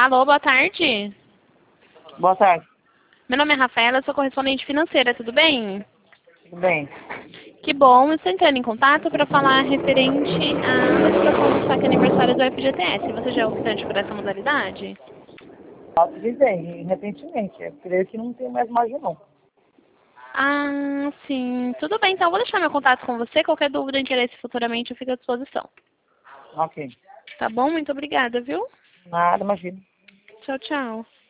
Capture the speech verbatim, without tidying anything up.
Alô, boa tarde. Boa tarde. Meu nome é Rafaela, eu sou correspondente financeira, tudo bem? Tudo bem? Que bom, estou entrando em contato para falar referente à notificação do saque aniversário do F G T S. Você já é optante por essa modalidade? Faço de bem, recentemente. Eu creio que não tem mais margem, não. Ah, sim. Tudo bem, então eu vou deixar meu contato com você. Qualquer dúvida, interesse futuramente, eu fico à disposição. Ok. Tá bom? Muito obrigada, viu? Nada, imagina. Tchau, tchau.